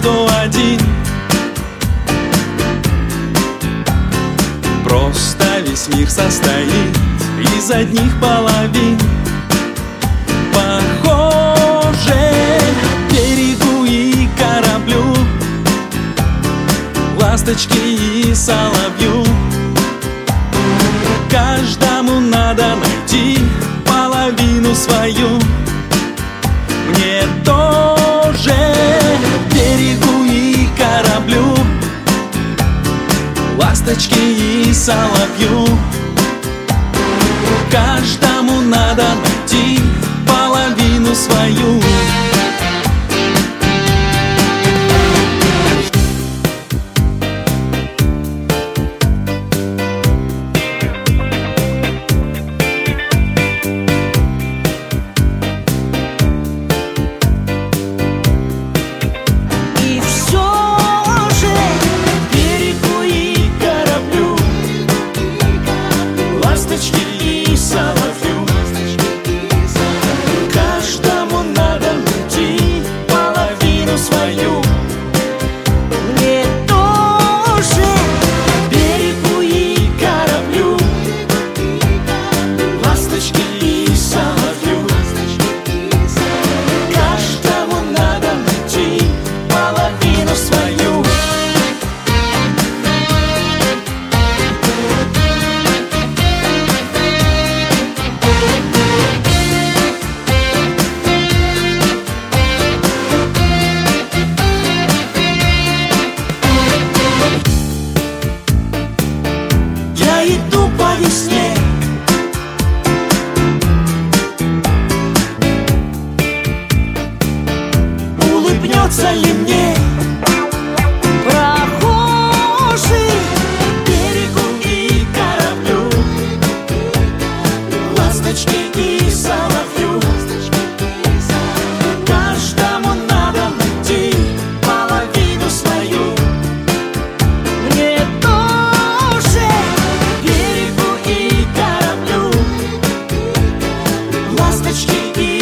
кто один. Просто весь мир состоит из одних половин. Похоже берегу и кораблю, ласточке и соловью. Каждому надо найти половину свою. Мне тоже берегу и кораблю, ласточке и соловью. Каждому надо найти половину свою. Каждому надо найти половину свою. Мне тоже берегу и кораблю, ласточке и соловью. Каждому надо найти половину свою. Иду по весне, улыбнется ли мне прохожий берегу и кораблю, ласточке и соловью. Каждому надо найти половину свою. Мне тоже берегу и кораблю, ласточки и